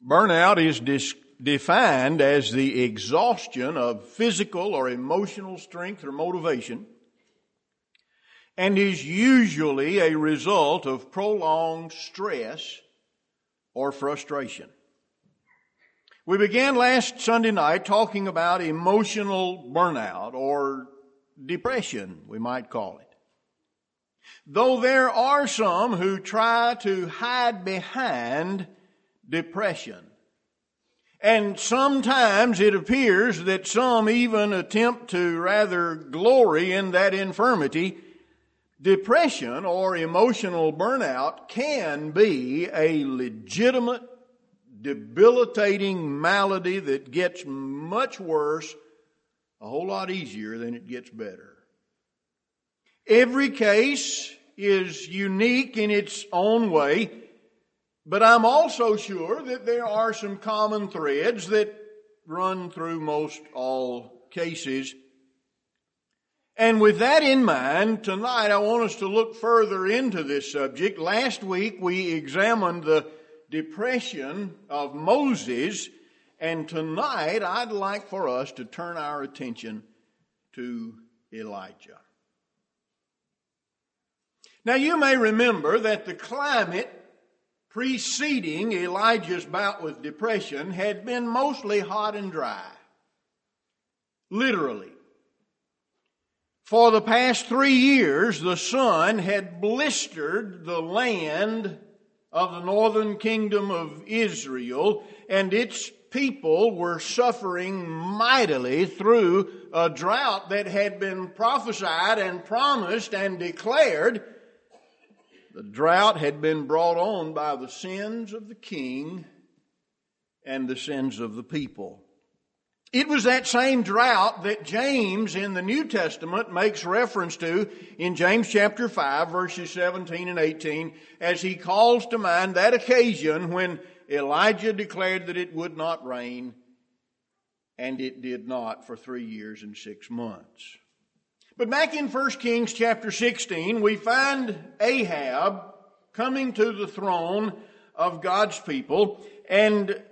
Burnout is defined as the exhaustion of physical or emotional strength or motivation, and is usually a result of prolonged stress or frustration. We began last Sunday night talking about emotional burnout, or depression, we might call it. Though there are some who try to hide behind depression. And sometimes it appears that some even attempt to rather glory in that infirmity. Depression or emotional burnout can be a legitimate, debilitating malady that gets much worse a whole lot easier than it gets better. Every case is unique in its own way, but I'm also sure that there are some common threads that run through most all cases. And with that in mind, tonight I want us to look further into this subject. Last week we examined the depression of Moses, and tonight I'd like for us to turn our attention to Elijah. Now you may remember that the climate preceding Elijah's bout with depression had been mostly hot and dry. Literally. For the past 3 years, the sun had blistered the land of the northern kingdom of Israel, and its people were suffering mightily through a drought that had been prophesied and promised and declared. The drought had been brought on by the sins of the king and the sins of the people. It was that same drought that James in the New Testament makes reference to in James chapter 5, verses 17 and 18, as he calls to mind that occasion when Elijah declared that it would not rain, and it did not for 3 years and 6 months. But back in 1 Kings chapter 16, we find Ahab coming to the throne of God's people, and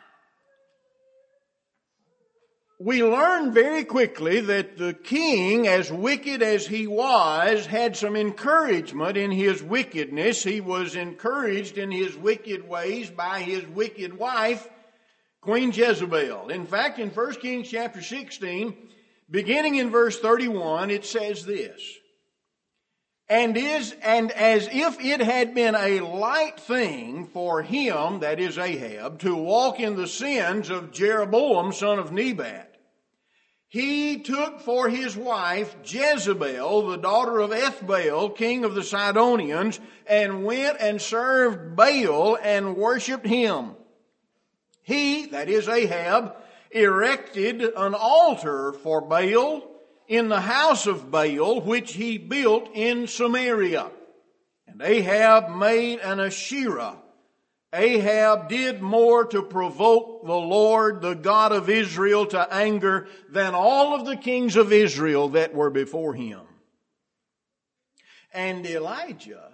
we learn very quickly that the king, as wicked as he was, had some encouragement in his wickedness. He was encouraged in his wicked ways by his wicked wife, Queen Jezebel. In fact, in 1 Kings chapter 16, beginning in verse 31, it says this, And as if it had been a light thing for him, that is Ahab, to walk in the sins of Jeroboam, son of Nebat, he took for his wife Jezebel, the daughter of Ethbaal, king of the Sidonians, and went and served Baal and worshipped him. He, that is Ahab, erected an altar for Baal in the house of Baal, which he built in Samaria. And Ahab made an Asherah. Ahab did more to provoke the Lord, the God of Israel, to anger than all of the kings of Israel that were before him. And Elijah,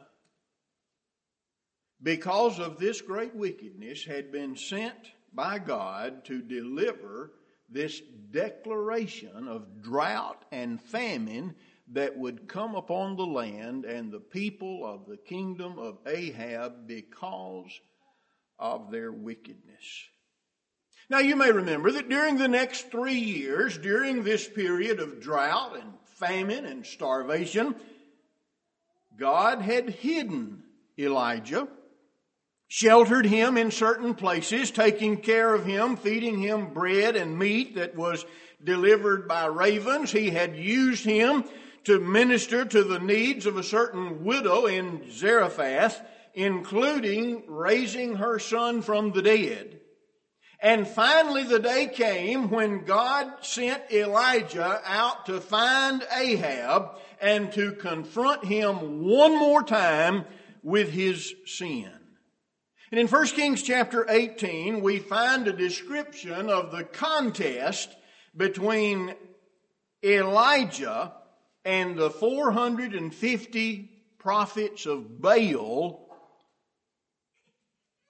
because of this great wickedness, had been sent by God to deliver this declaration of drought and famine that would come upon the land and the people of the kingdom of Ahab because of their wickedness. Now you may remember that during the next 3 years, during this period of drought and famine and starvation, God had hidden Elijah, sheltered him in certain places, taking care of him, feeding him bread and meat that was delivered by ravens. He had used him to minister to the needs of a certain widow in Zarephath, including raising her son from the dead. And finally the day came when God sent Elijah out to find Ahab and to confront him one more time with his sin. And in 1 Kings chapter 18, we find a description of the contest between Elijah and the 450 prophets of Baal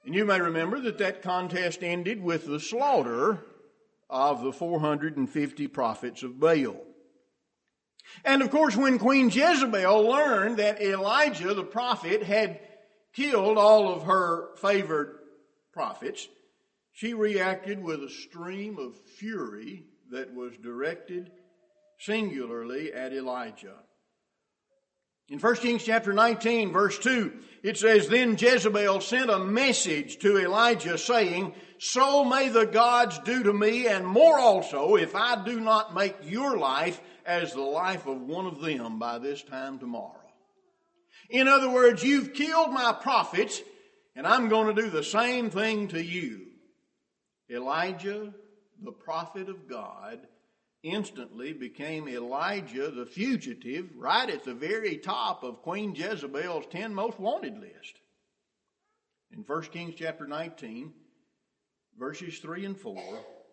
And you may remember that contest ended with the slaughter of the 450 prophets of Baal. And of course, when Queen Jezebel learned that Elijah the prophet had killed all of her favored prophets, she reacted with a stream of fury that was directed singularly at Elijah. In 1 Kings chapter 19, verse 2, it says, "Then Jezebel sent a message to Elijah, saying, 'So may the gods do to me, and more also, if I do not make your life as the life of one of them by this time tomorrow.'" In other words, you've killed my prophets, and I'm going to do the same thing to you. Elijah, the prophet of God, instantly became Elijah the fugitive, right at the very top of Queen Jezebel's 10 most wanted list. In 1 Kings chapter 19, verses 3 and 4,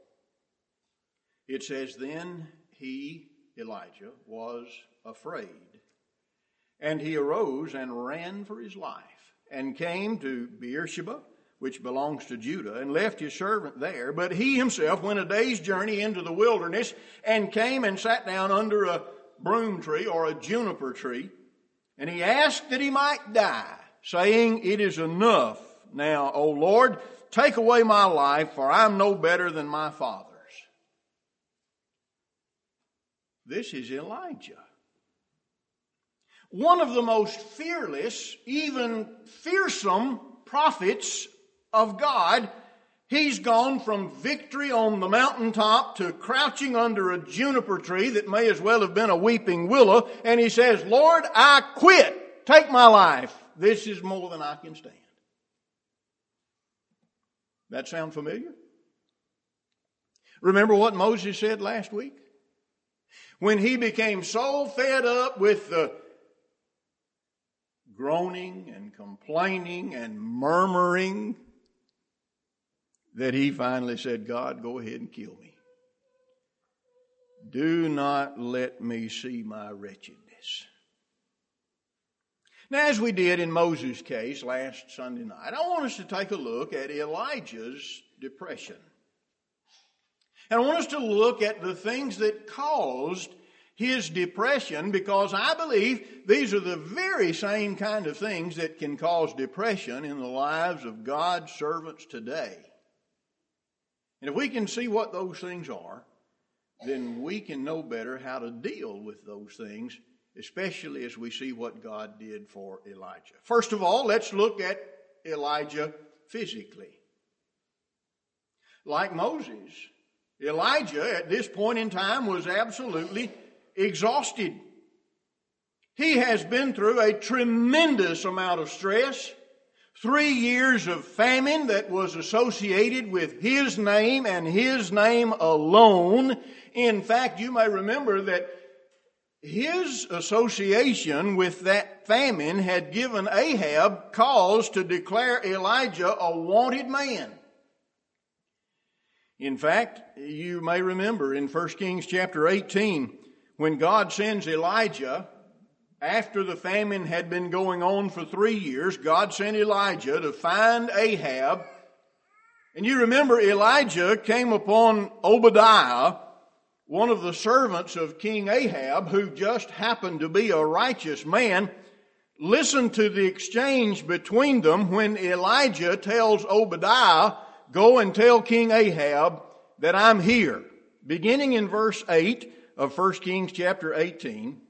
it says, "Then he," Elijah, "was afraid, and he arose and ran for his life, and came to Beersheba, which belongs to Judah, and left his servant there. But he himself went a day's journey into the wilderness, and came and sat down under a broom tree," or a juniper tree, "and he asked that he might die, saying, 'It is enough now, O Lord, take away my life, for I am no better than my fathers.'" This is Elijah, one of the most fearless, even fearsome prophets of God. He's gone from victory on the mountaintop to crouching under a juniper tree that may as well have been a weeping willow, and he says, "Lord, I quit. Take my life. This is more than I can stand." That sound familiar? Remember what Moses said last week? When he became so fed up with the groaning and complaining and murmuring that he finally said, "God, go ahead and kill me. Do not let me see my wretchedness." Now, as we did in Moses' case last Sunday night, I want us to take a look at Elijah's depression. And I want us to look at the things that caused his depression, because I believe these are the very same kind of things that can cause depression in the lives of God's servants today. And if we can see what those things are, then we can know better how to deal with those things, especially as we see what God did for Elijah. First of all, let's look at Elijah physically. Like Moses, Elijah at this point in time was absolutely exhausted. He has been through a tremendous amount of stress. 3 years of famine that was associated with his name and his name alone. In fact, you may remember that his association with that famine had given Ahab cause to declare Elijah a wanted man. In fact, you may remember in 1 Kings chapter 18, when God sends Elijah, after the famine had been going on for 3 years, God sent Elijah to find Ahab. And you remember Elijah came upon Obadiah, one of the servants of King Ahab, who just happened to be a righteous man. Listen to the exchange between them when Elijah tells Obadiah, "Go and tell King Ahab that I'm here." Beginning in verse 8 of 1 Kings chapter 18.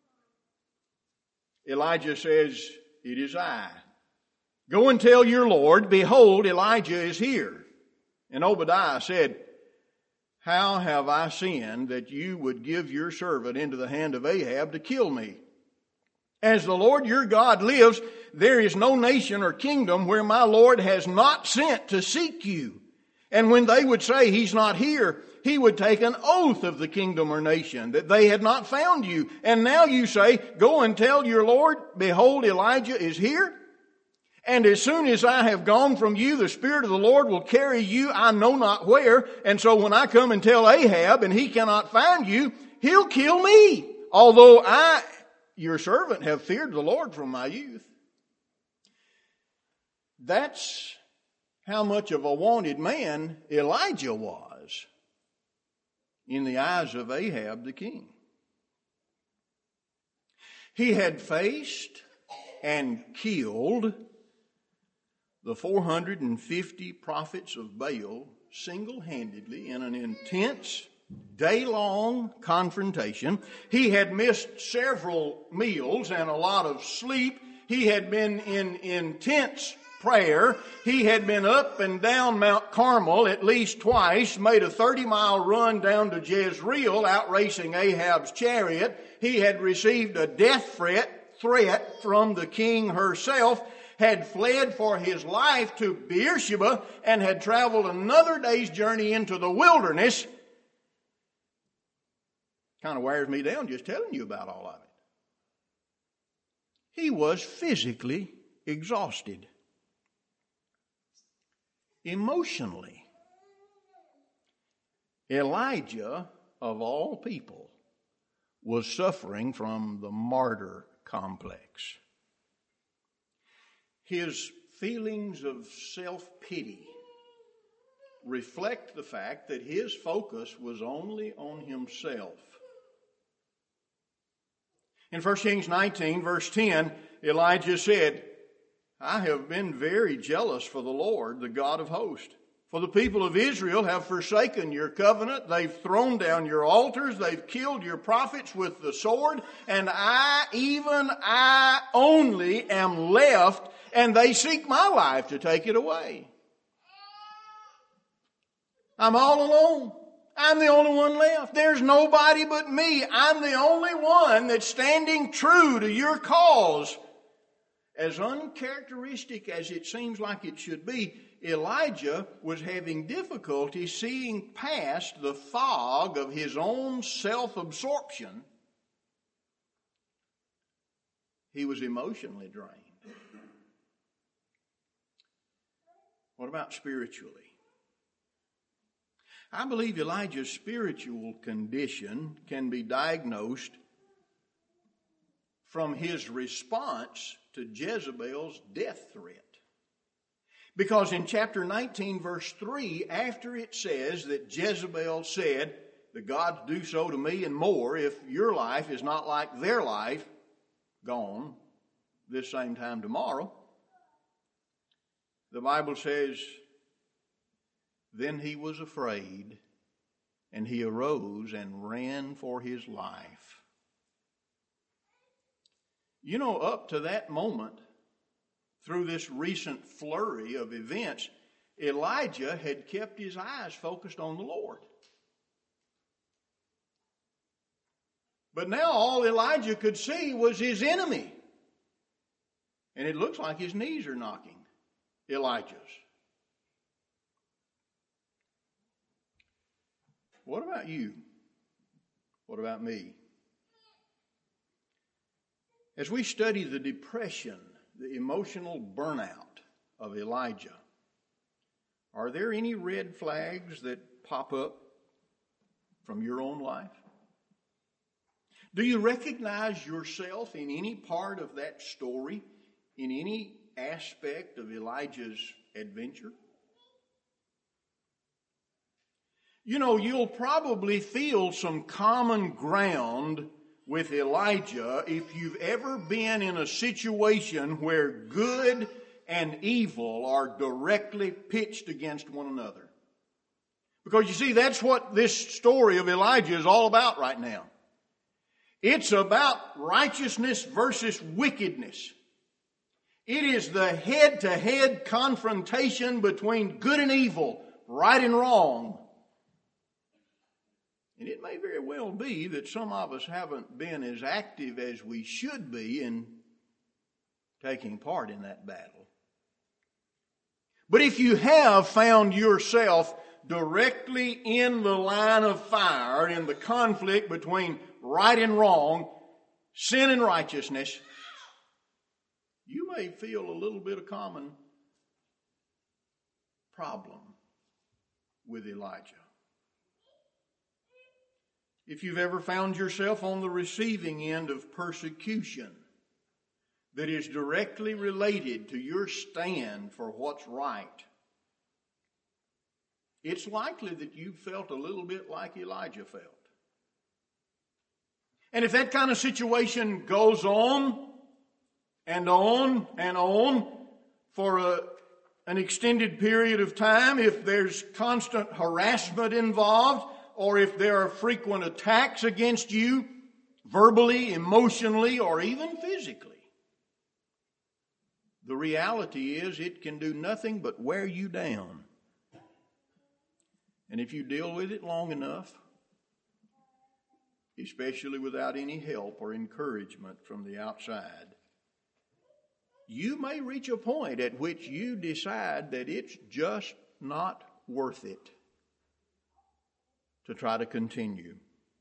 Elijah says, "It is I. Go and tell your Lord, behold, Elijah is here." And Obadiah said, "How have I sinned that you would give your servant into the hand of Ahab to kill me? As the Lord your God lives, there is no nation or kingdom where my Lord has not sent to seek you. And when they would say he's not here, he would take an oath of the kingdom or nation that they had not found you. And now you say, go and tell your Lord, behold, Elijah is here. And as soon as I have gone from you, the Spirit of the Lord will carry you I know not where. And so when I come and tell Ahab and he cannot find you, he'll kill me. Although I, your servant, have feared the Lord from my youth." That's how much of a wanted man Elijah was in the eyes of Ahab the king. He had faced and killed the 450 prophets of Baal single-handedly in an intense, day-long confrontation. He had missed several meals and a lot of sleep. He had been in intense prayer. He had been up and down Mount Carmel at least twice, made a 30-mile run down to Jezreel, outracing Ahab's chariot. He had received a death threat from the king herself, had fled for his life to Beersheba, and had traveled another day's journey into the wilderness. Kind of wears me down just telling you about all of it. He was physically exhausted. Emotionally, Elijah, of all people, was suffering from the martyr complex. His feelings of self-pity reflect the fact that his focus was only on himself. In 1 Kings 19, verse 10, Elijah said, I have been very jealous for the Lord, the God of hosts. For the people of Israel have forsaken your covenant. They've thrown down your altars. They've killed your prophets with the sword. And I only am left, and they seek my life to take it away. I'm all alone. I'm the only one left. There's nobody but me. I'm the only one that's standing true to your cause. As uncharacteristic as it seems like it should be, Elijah was having difficulty seeing past the fog of his own self-absorption. He was emotionally drained. What about spiritually? I believe Elijah's spiritual condition can be diagnosed from his response to Jezebel's death threat. Because in chapter 19, verse 3, after it says that Jezebel said, the gods do so to me and more if your life is not like their life, gone this same time tomorrow, the Bible says, then he was afraid, and he arose and ran for his life. You know, up to that moment, through this recent flurry of events, Elijah had kept his eyes focused on the Lord. But now all Elijah could see was his enemy. And it looks like his knees are knocking, Elijah's. What about you? What about me? As we study the depression, the emotional burnout of Elijah, are there any red flags that pop up from your own life? Do you recognize yourself in any part of that story, in any aspect of Elijah's adventure? You know, you'll probably feel some common ground with Elijah if you've ever been in a situation where good and evil are directly pitched against one another. Because you see, that's what this story of Elijah is all about right now. It's about righteousness versus wickedness. It is the head-to-head confrontation between good and evil, right and wrong. And it may very well be that some of us haven't been as active as we should be in taking part in that battle. But if you have found yourself directly in the line of fire, in the conflict between right and wrong, sin and righteousness, you may feel a little bit of common problem with Elijah. If you've ever found yourself on the receiving end of persecution that is directly related to your stand for what's right, it's likely that you felt a little bit like Elijah felt. And if that kind of situation goes on and on and on for an extended period of time, if there's constant harassment involved, or if there are frequent attacks against you, verbally, emotionally, or even physically, the reality is it can do nothing but wear you down. And if you deal with it long enough, especially without any help or encouragement from the outside, you may reach a point at which you decide that it's just not worth it to try to continue.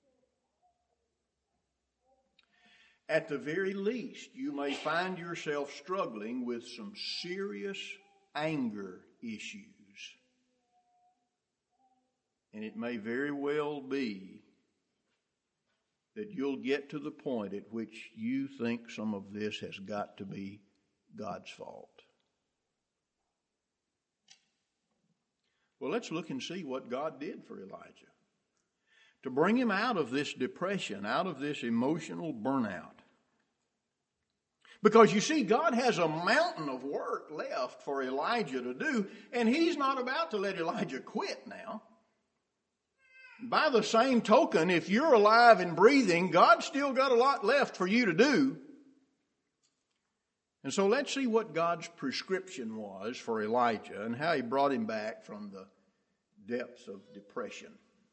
At the very least, you may find yourself struggling with some serious anger issues. And it may very well be that you'll get to the point at which you think some of this has got to be God's fault. Well, let's look and see what God did for Elijah to bring him out of this depression, out of this emotional burnout. Because you see, God has a mountain of work left for Elijah to do, and he's not about to let Elijah quit now. By the same token, if you're alive and breathing, God's still got a lot left for you to do. And so let's see what God's prescription was for Elijah and how he brought him back from the depths of depression.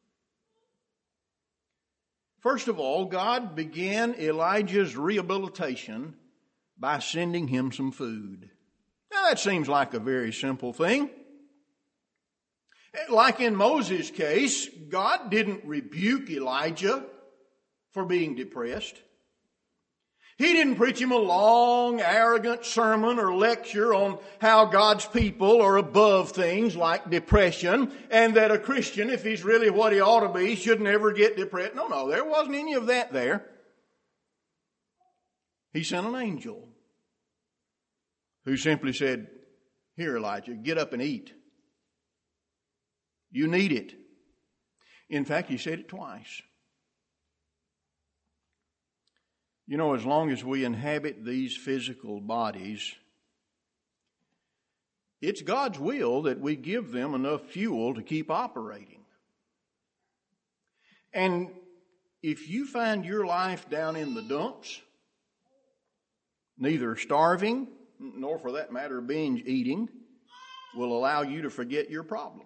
First of all, God began Elijah's rehabilitation by sending him some food. Now that seems like a very simple thing. Like in Moses' case, God didn't rebuke Elijah for being depressed. He didn't preach him a long, arrogant sermon or lecture on how God's people are above things like depression and that a Christian, if he's really what he ought to be, should never get depressed. No, there wasn't any of that there. He sent an angel who simply said, "Here, Elijah, get up and eat. You need it." In fact, he said it twice. You know, as long as we inhabit these physical bodies, it's God's will that we give them enough fuel to keep operating. And if you find your life down in the dumps, neither starving, nor for that matter binge eating, will allow you to forget your problems.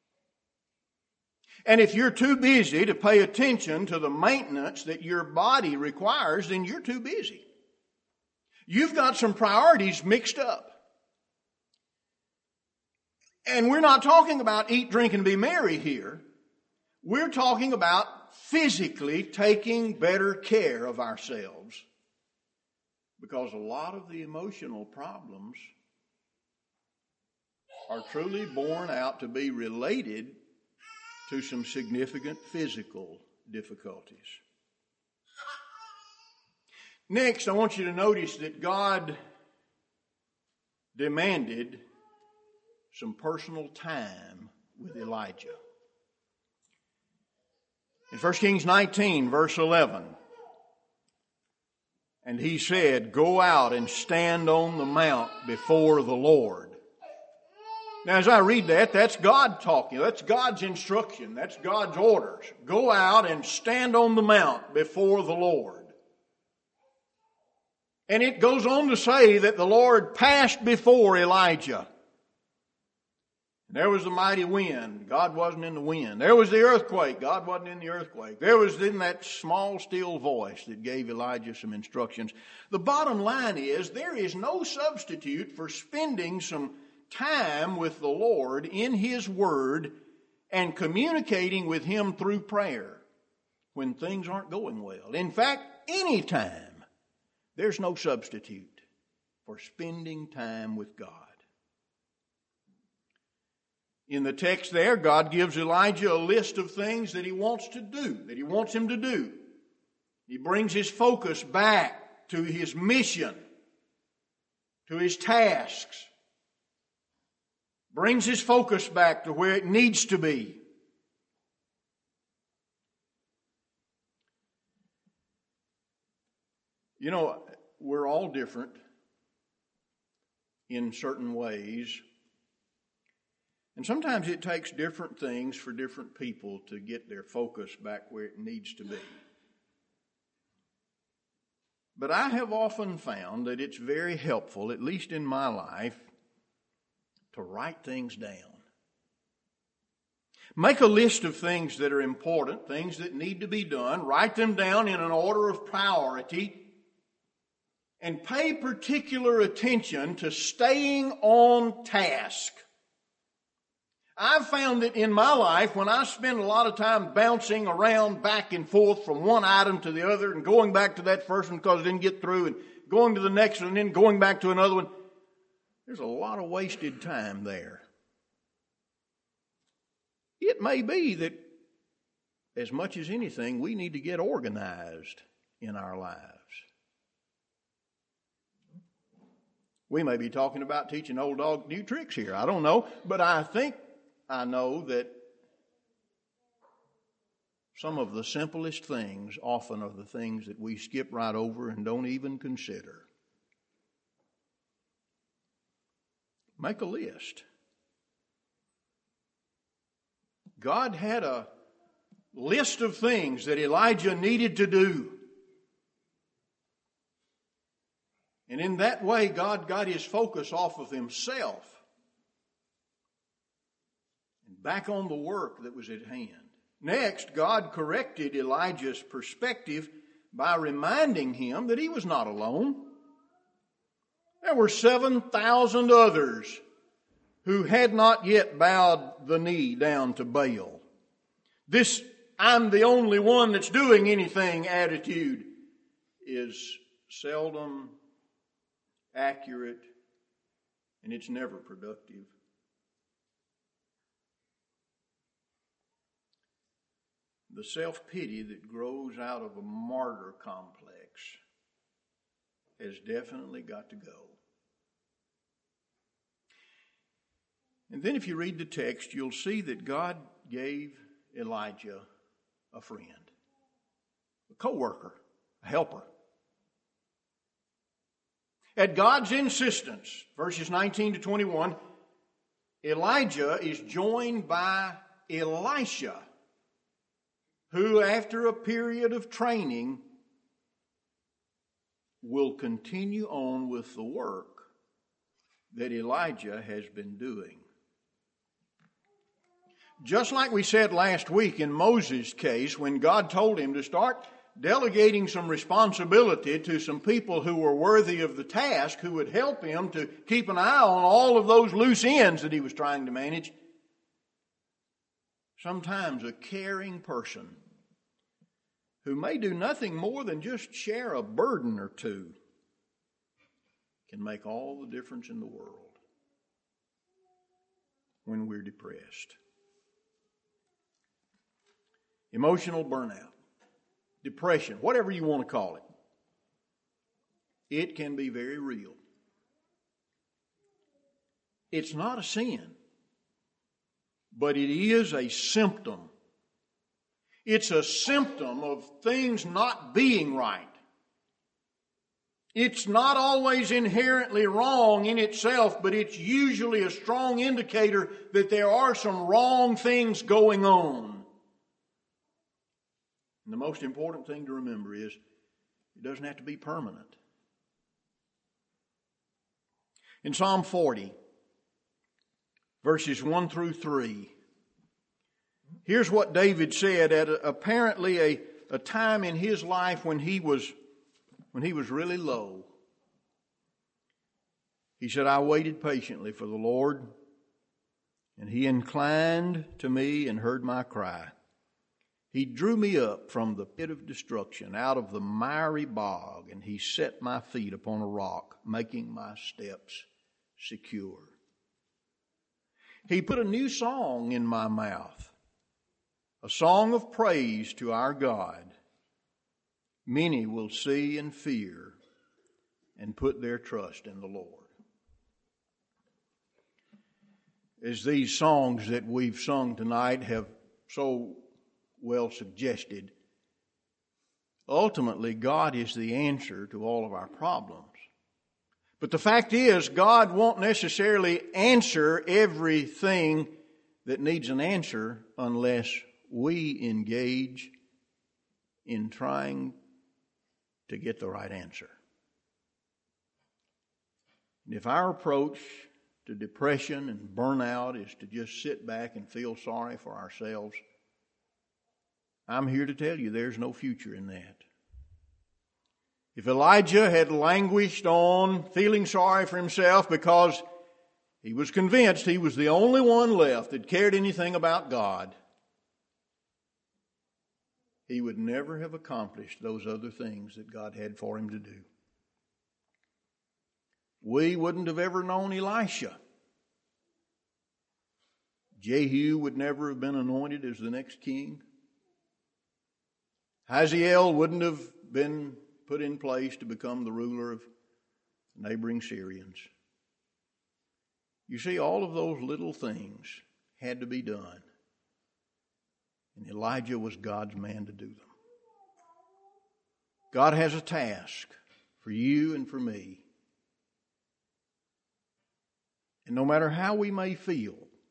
And if you're too busy to pay attention to the maintenance that your body requires, then you're too busy. You've got some priorities mixed up. And we're not talking about eat, drink, and be merry here. We're talking about physically taking better care of ourselves. Because a lot of the emotional problems are truly borne out to be related to some significant physical difficulties. Next, I want you to notice that God demanded some personal time with Elijah. In 1 Kings 19, verse 11, and he said, "Go out and stand on the mount before the Lord." Now, as I read that, that's God talking. That's God's instruction. That's God's orders. Go out and stand on the mount before the Lord. And it goes on to say that the Lord passed before Elijah. There was the mighty wind. God wasn't in the wind. There was the earthquake. God wasn't in the earthquake. There was then that small, still voice that gave Elijah some instructions. The bottom line is there is no substitute for spending some time with the Lord in His Word and communicating with Him through prayer when things aren't going well. In fact, any time, there's no substitute for spending time with God. In the text there, God gives Elijah a list of things that He wants to do, that He wants him to do. He brings his focus back to his mission, to his tasks. brings his focus back to where it needs to be. You know, we're all different in certain ways. And sometimes it takes different things for different people to get their focus back where it needs to be. But I have often found that it's very helpful, at least in my life, to write things down. Make a list of things that are important, things that need to be done. Write them down in an order of priority. And pay particular attention to staying on task. I've found that in my life, when I spend a lot of time bouncing around back and forth from one item to the other and going back to that first one because I didn't get through and going to the next one and then going back to another one, there's a lot of wasted time there. It may be that as much as anything, we need to get organized in our lives. We may be talking about teaching old dog new tricks here. I don't know. But I think I know that some of the simplest things often are the things that we skip right over and don't even consider. Make a list. God had a list of things that Elijah needed to do. And in that way, God got his focus off of himself and back on the work that was at hand. Next, God corrected Elijah's perspective by reminding him that he was not alone. There were 7,000 others who had not yet bowed the knee down to Baal. This "I'm the only one that's doing anything" attitude is seldom accurate, and it's never productive. The self-pity that grows out of a martyr complex has definitely got to go. And then if you read the text, you'll see that God gave Elijah a friend, a co-worker, a helper. At God's insistence, verses 19 to 21, Elijah is joined by Elisha, who after a period of training will continue on with the work that Elijah has been doing. Just like we said last week in Moses' case, when God told him to start delegating some responsibility to some people who were worthy of the task, who would help him to keep an eye on all of those loose ends that he was trying to manage. Sometimes a caring person who may do nothing more than just share a burden or two can make all the difference in the world when we're depressed. Emotional burnout, depression, whatever you want to call it. It can be very real. It's not a sin, but it is a symptom. It's a symptom of things not being right. It's not always inherently wrong in itself, but it's usually a strong indicator that there are some wrong things going on. And the most important thing to remember is it doesn't have to be permanent. In Psalm 40, verses 1 through 3, here's what David said at apparently a time in his life when he was really low. He said, "I waited patiently for the Lord, and He inclined to me and heard my cry. He drew me up from the pit of destruction, out of the miry bog, and He set my feet upon a rock, making my steps secure. He put a new song in my mouth, a song of praise to our God. Many will see and fear and put their trust in the Lord." as these songs that we've sung tonight have so well suggested, ultimately God is the answer to all of our problems. But the fact is, God won't necessarily answer everything that needs an answer unless we engage in trying to get the right answer. And if our approach to depression and burnout is to just sit back and feel sorry for ourselves, I'm here to tell you there's no future in that. If Elijah had languished on feeling sorry for himself because he was convinced he was the only one left that cared anything about God, he would never have accomplished those other things that God had for him to do. We wouldn't have ever known Elisha. Jehu would never have been anointed as the next king. Hazael wouldn't have been put in place to become the ruler of neighboring Syrians. You see, all of those little things had to be done. And Elijah was God's man to do them. God has a task for you and for me. And no matter how we may feel,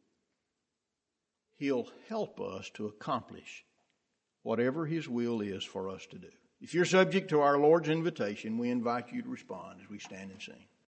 He'll help us to accomplish whatever His will is for us to do. If you're subject to our Lord's invitation, we invite you to respond as we stand and sing.